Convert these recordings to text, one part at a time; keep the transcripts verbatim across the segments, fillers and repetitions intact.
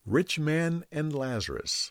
Rich Man and Lazarus.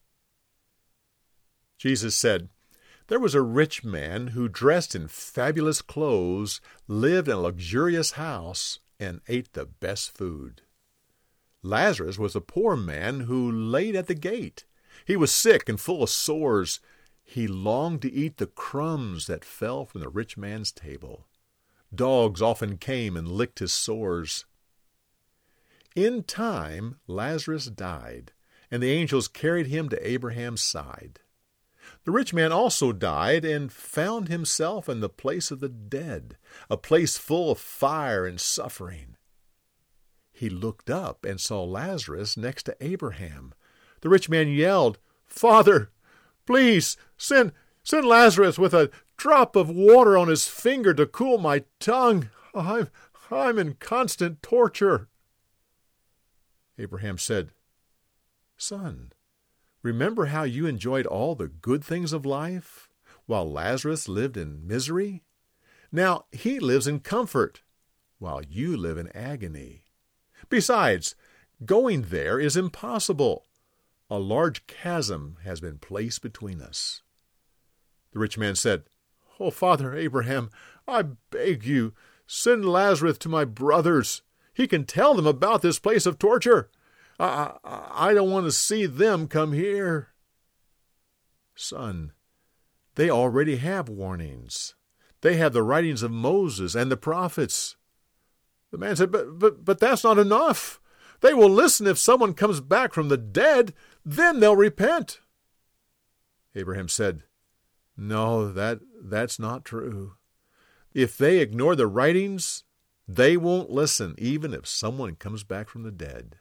Jesus said, "There was a rich man who, dressed in fabulous clothes, lived in a luxurious house and ate the best food. Lazarus was a poor man who laid at the gate. He was sick and full of sores. He longed to eat the crumbs that fell from the rich man's table. Dogs often came and licked his sores. In time, Lazarus died, and the angels carried him to Abraham's side. The rich man also died and found himself in the place of the dead, a place full of fire and suffering. He looked up and saw Lazarus next to Abraham. The rich man yelled, 'Father, please send, send Lazarus with a drop of water on his finger to cool my tongue. I'm, I'm in constant torture.' Abraham said, 'Son, remember how you enjoyed all the good things of life, while Lazarus lived in misery? Now he lives in comfort, while you live in agony. Besides, going there is impossible. A large chasm has been placed between us.' The rich man said, 'Oh, Father Abraham, I beg you, send Lazarus to my brothers. He can tell them about this place of torture. I, I, I don't want to see them come here.' 'Son, they already have warnings. They have the writings of Moses and the prophets.' The man said, but, but, but that's not enough. They will listen if someone comes back from the dead. Then they'll repent.' Abraham said, 'No, that, that's not true. If they ignore the writings, they won't listen, even if someone comes back from the dead.'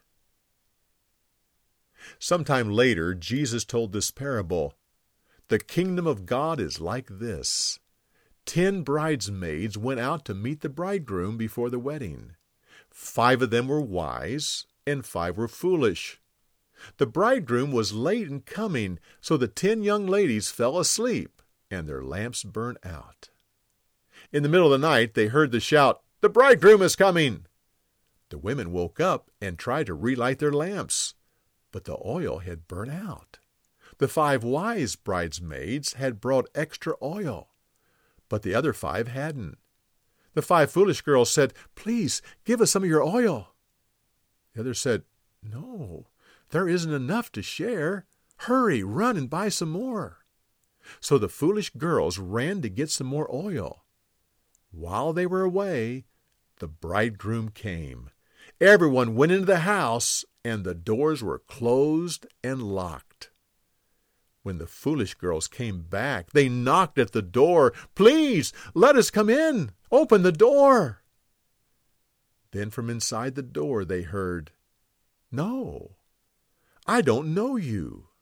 Sometime later, Jesus told this parable. 'The kingdom of God is like this. Ten bridesmaids went out to meet the bridegroom before the wedding. Five of them were wise, and five were foolish. The bridegroom was late in coming, so the ten young ladies fell asleep, and their lamps burnt out. In the middle of the night, they heard the shout, 'The bridegroom is coming!' The women woke up and tried to relight their lamps, but the oil had burnt out. The five wise bridesmaids had brought extra oil, but the other five hadn't. The five foolish girls said, 'Please, give us some of your oil.' The others said, 'No, there isn't enough to share. Hurry, run and buy some more.' So the foolish girls ran to get some more oil. While they were away, the bridegroom came. Everyone went into the house, and the doors were closed and locked. When the foolish girls came back, they knocked at the door. 'Please, let us come in. Open the door.' Then from inside the door they heard, 'No, I don't know you.